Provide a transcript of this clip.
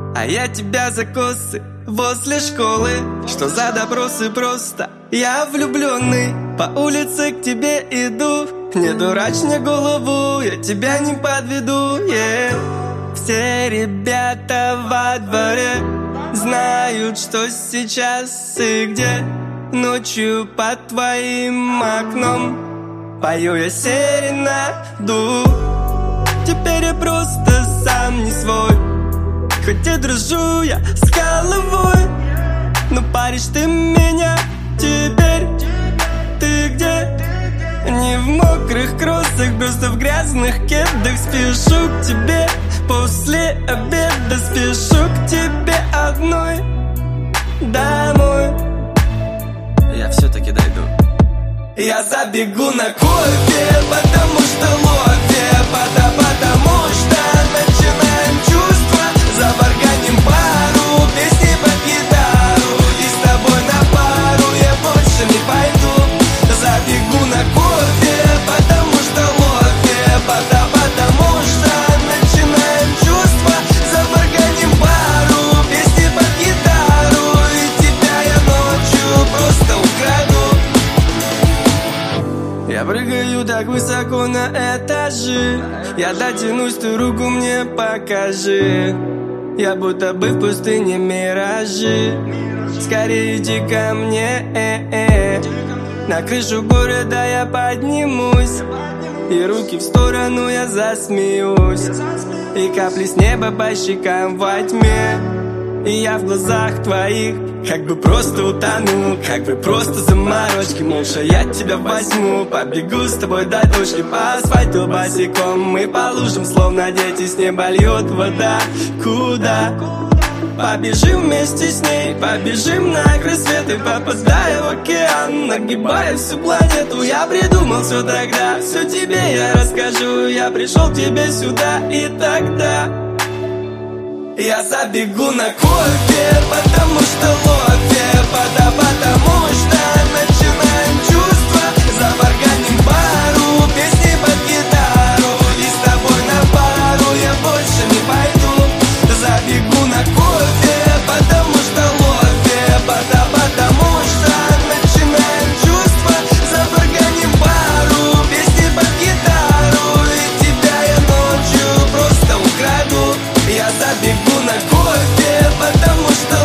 А я тебя за косы возле школы. Что за допросы просто? Я влюбленный, по улице к тебе иду. Не дурачь мне голову, я тебя не подведу, Все ребята во дворе знают, что сейчас и где. Ночью под твоим окном пою я серенаду. Теперь я просто сам не свой, хоть и дружу я с головой. Но паришь ты меня теперь. Ты где? Не в мокрых кроссах, просто в грязных кедах. Спешу к тебе после обеда, спешу к тебе одной домой. Я все-таки дойду. Я забегу на кофе, потому что лофе, потому что начинаем чувства. Заварганим пару, песни под гитару, и с тобой на пару я больше не пойду. Забегу на кофе, потому что лофе, потому что начинаем чувства. Заварганим пару, песни под гитару, и тебя я ночью просто украду. Я прыгаю так высоко на этажи, я дотянусь, ты руку мне покажи. Я будто бы в пустыне миражи. Скорее иди ко мне, на крышу города я поднимусь, и руки в сторону я засмеюсь. И капли с неба по щекам во тьме. И я в глазах твоих как бы просто утону, как бы просто заморочки. Муша, я тебя возьму, побегу с тобой до точки. По асфальту босиком мы по лужам, словно дети, с неба льет вода. Куда? Побежим вместе с ней, побежим на край света, попадая в океан, нагибая всю планету. Я придумал все тогда, все тебе я расскажу. Я пришел к тебе сюда, и тогда я забегу на кофе, потому что лофе, потому что начинаем чувства. Заварганим пару, песни под гитару, и с тобой на пару я больше не пойду. Забегу на кофе, потому что лофе, потому что начинаем чувства. Заварганим пару, песни под гитару, и тебя я ночью просто украду. Я забегу на кофе, потому что